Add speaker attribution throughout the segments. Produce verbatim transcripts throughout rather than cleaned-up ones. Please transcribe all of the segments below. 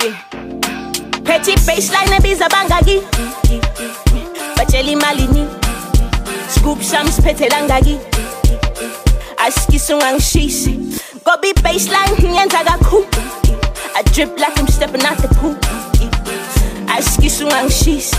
Speaker 1: yeah. Petty baseline ebiza bangaki Bacheli malini Scoop shams pete langaki Askisu angshisi Go be baseline nyenza gaku I drip like I'm stepping out the pool Askisu angshisi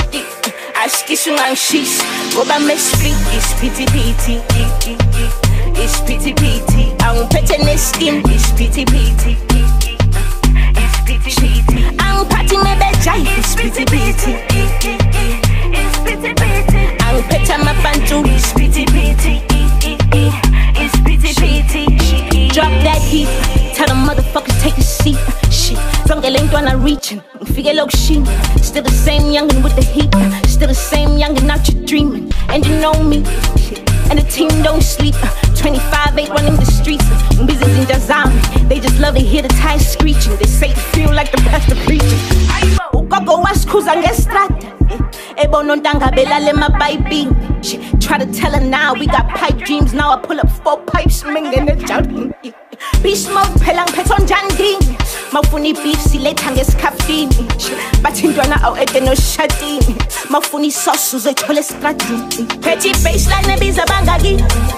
Speaker 1: Askisu angshisi Go ba mesfli is pity pity It's pity pity Ang pete ne skin is pity pity It's pity pity Ang party me bejai is pity pity It's pity pity Ang pete ma bantu is pity pity It's pity pity Drop that heat Tell them motherfuckers take a seat Shit Drunk and link when I reaching Figure low sheen Still the same youngin' with the heat Still the same youngin' out you dreaming And you know me And the team don't sleep twenty-five eight running the streets Business in Jazami They just love to hear the tires screeching They say they feel like the pastor preaching Ukoko waskuza ngestrata Ebo nontanga belale mababy Try to tell her now we got pipe dreams Now I pull up four pipes mingin' the jowding Beast smoke pelang peton janding Mafuni beef sileta ngesikafini Bathi ntwana awede no shadini Mafuni sauce uzoyithola estradini Petty baseline ebiza bangaki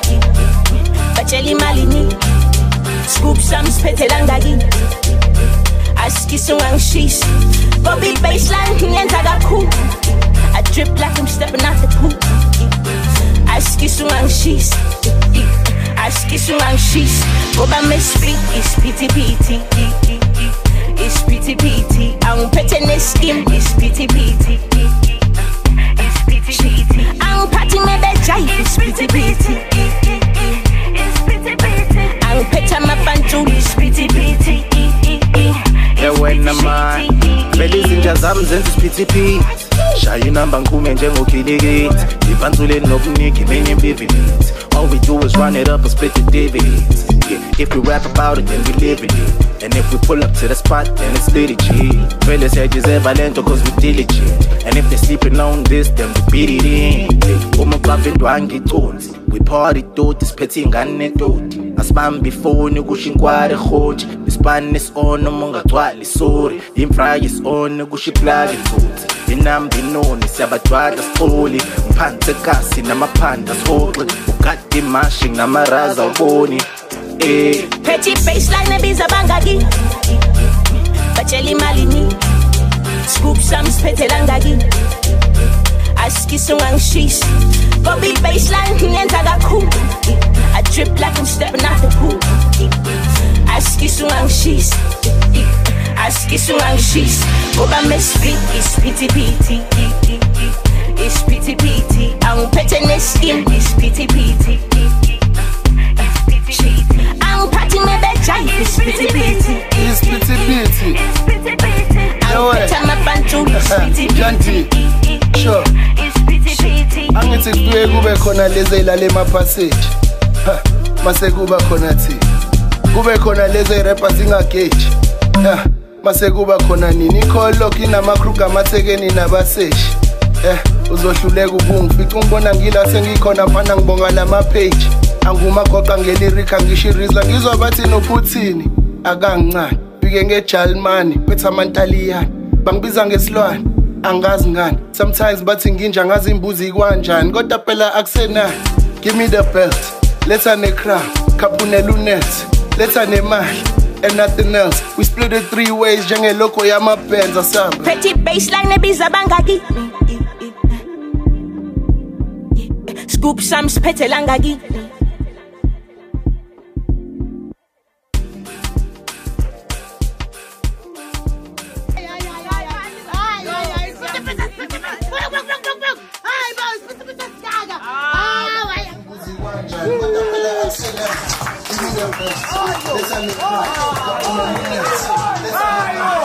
Speaker 1: Bacheli malini Scoop shams pete langaki Askisu angshisi Go be baseline nyenza gaku I drip like I'm stepping out the pool Askisu angshisi Askisu angshisi Go ba mesfli is pity pity It's pity pity Ang pete ne skin is pity pity It's pity pity Ang party me bejai is pity pity It's pity pity Ang pete ma bantu is pity pity
Speaker 2: Yeah, when I'm mine Ladies in Jazam zenza pity pity Shayi namba nkume njengo kiligit Ibanzule nokuniki menye vividit All we do is run it up and split the dividends. Yeah, if we rap about it, then we live in it. And if we pull up to the spot, then it's litty G. Fellas hedges ever lento cause we diligent. And if they sleeping on this, then we beat it in. Yeah, uma bluffing dwangi tones. We party to this petty ngane toti. Aspan before ni kushinkware khoji. Ispan is on umunga twali sorry. Infra is on kushi plagi toti. Inambi noni sabatwada stoli. Mpante kasi na mapanda shodli. Ugati mashing na maraza uboni. Eh.
Speaker 1: Petty baseline ebiza bangaki Bacheli malini Scoop shams pete langaki Askisu angshisi Go be baseline nyenza gaku I drip like I'm stepping out the pool Askisu angshisi Askisu angshisi Go ba mesfli is pity pity It's pity pity Ang pete ne skin is pity pity Ang party me bejai is pity pity
Speaker 3: It's pity pity
Speaker 1: It's pity pity Ang pete ma bantu is pity pity
Speaker 3: Sure
Speaker 1: It's pity pity
Speaker 3: Angithi kuye kube khona lezi ilale ema passage ha mase kuba khona thi kube khona lezi rappers ingagage ha mase kuba khona nini call lock inama kruger amathekeni nabaseshi eh uzohluleka ukungifica ungibona ngila sengikhona mfana ngibonga lama page anguma goqa ngelirika ngishiriza ngizwa bathi no Putin akangincane bike ngeJalimani phetha amantaliyani bangibiza ngesilwane angazi ngani sometimes bathi nginja ngazi imbuzi kanjani kodwa phela akusenani give me the belt let's ne crown kapune lunet let's ne mali and nothing else we split it three ways njenge loco yama bands asamba
Speaker 1: Petty baseline ebiza bangaki Scoop shams pete langaki
Speaker 3: Let's